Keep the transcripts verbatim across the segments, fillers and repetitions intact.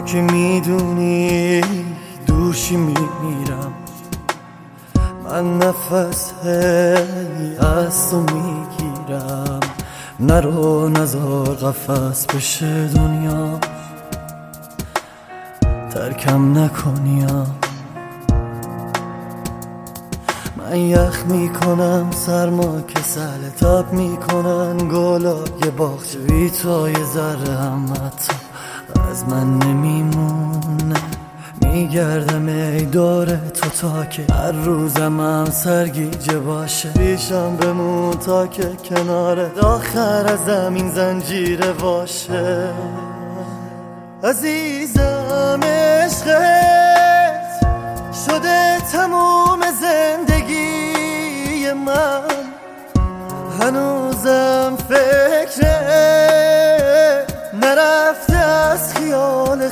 که میدونی دوشی میمیرم، من نفس هی از تو میگیرم. نرو نزار قفس بشه دنیا، ترکم نکنیا. من یخ میکنم سرما که سهل تاب میکنن گلای باغچه، بی تو یه ذره هم حتی از من نمیمونه. میگردم ای دور تو تا که هر روزم هم سرگیجه باشه. پیشم بمون تا که کنارت آخر از زمین زنجیره باشه. عزیزم عشقت شده تموم زندگی من، هنوزم فکرت نرفته از خیال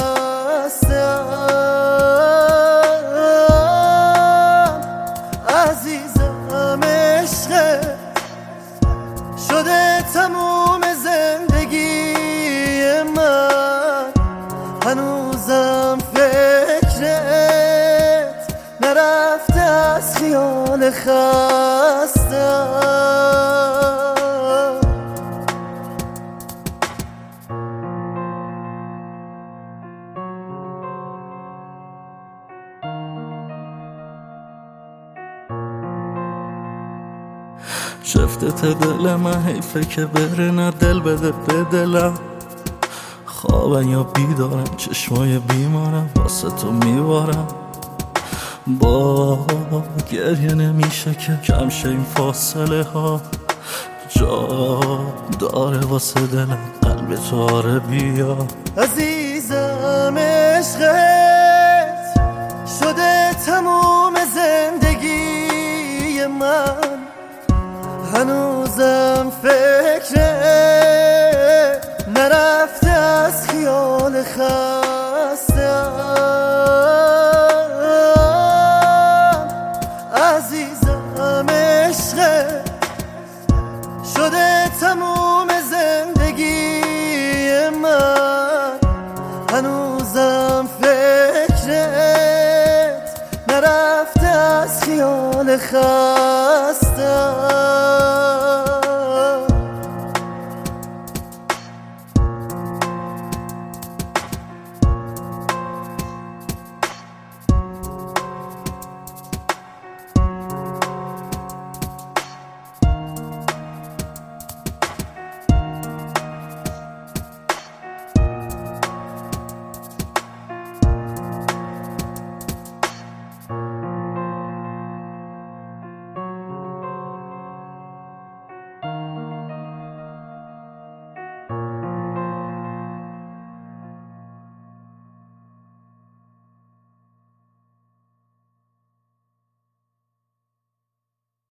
خستم. عزیزم عشقت شده تموم زندگی من، هنوزم فکرت نرفته از خیال خستم. شفتت دل من حیفه که بره، نه دل بده به دلم. خوابم یا بیدارم چشمای بیمارم واسه تو میبارم. با گریه نمیشه که کم شه این فاصله ها، جا داره واسه دلم قلب تو آره بیا. عزیزم عشقت شده تموم زندگی من، هنوزم فکرت نرفته از خیال خستم. عزیزم عشقت شده تموم زندگی من، هنوزم فکرت نرفته از خیال خستم.